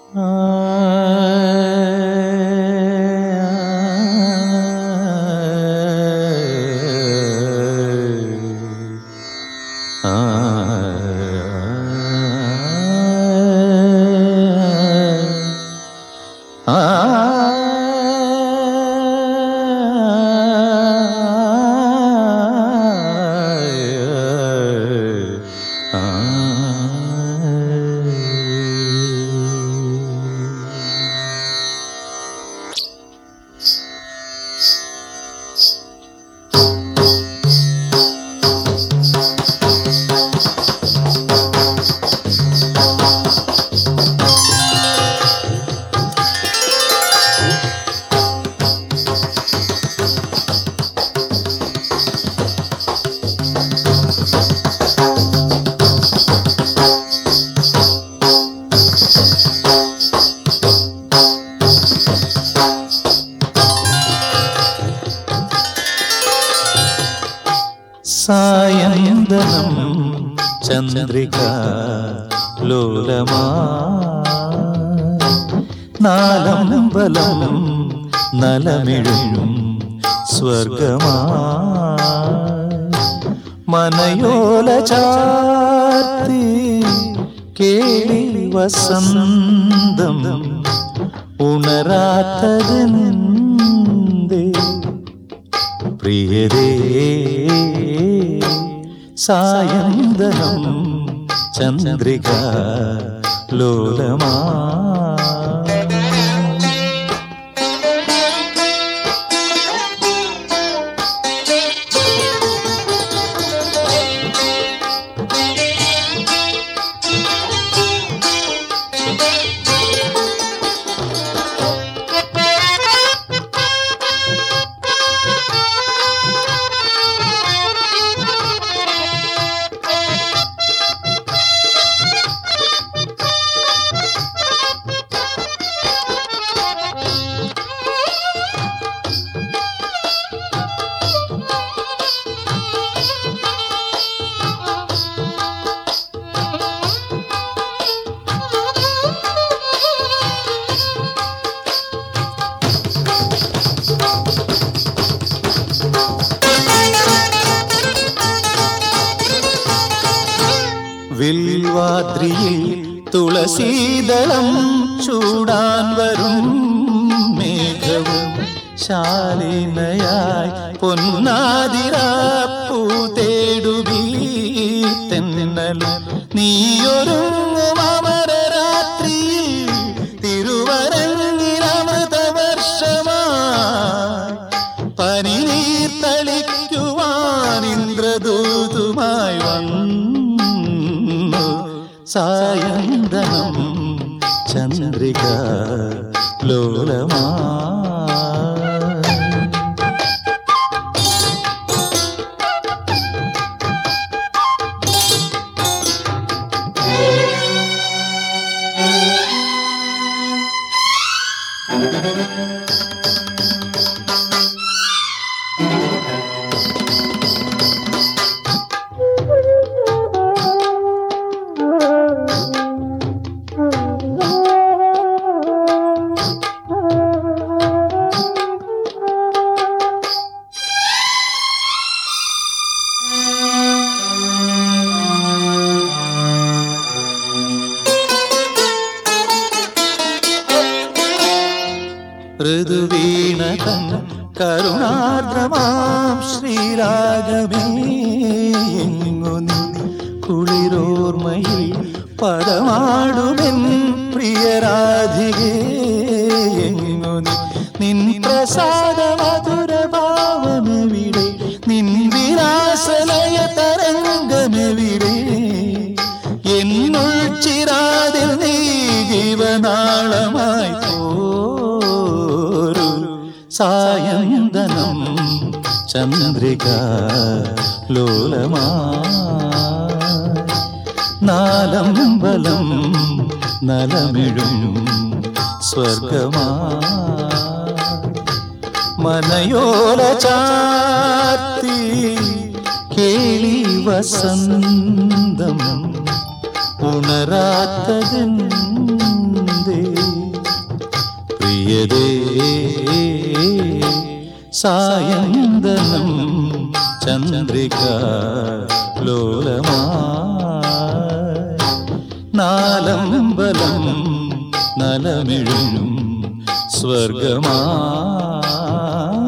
സായന്തനം ചന്ദ്രിക ലോലമാ നാലമ്പലം നലമിഴും സ്വർഗമാ മനയോല ചാർത്തി കേളി വസന്തം ഉണരാത്തതെന്തേ പ്രിയരേ സായന്തനം ചന്ദ്രിക ലോലമാ വിൽവാദ്രിയിൽ തുളസീദളം ചൂടാൻ വരും മേഘവും ശാലിനയായി പൊന്നാതിരാപ്പൂ തേടുവീ തെന്നലും നീയൊരുങ്ങും അമരരാത്രിയിൽ തിരുവരങ്ങിലമൃതവർഷമായി പനിനീർ തളിക്കുവാൻ ഇന്ദ്രദൂതുമായി വന്നു സായന്തനം ചന്ദ്രിക ലോലമാ ഋതുവീണതൻ കരുണാർദ്രമാം ശ്രീരാഗമേ എങ്ങു നീ കുളിരോർമ്മയിൽ പദമാടുമെൻ പ്രിയരാധികേ എങ്ങു നീ നിൻ പ്രസാദ മധുരഭാവമെവിടെ നിൻ വിലാസലയ തരംഗമെവിടെ എന്നുൾ ചിരാതിൽ നീ ജീവനാളമായി സായന്തനം ചന്ദ്രിക ലോലമാ നാലമ്പലം നലമിഴും സ്വർഗമാ മനയോല ചാർത്തി കേളി വസന്തം ഉണരാത്തതെന്തേ പ്രിയതേ സായന്തനം ചന്ദ്രിക ലോലമായി നാലമ്പലം നലമിഴും സ്വർഗമായി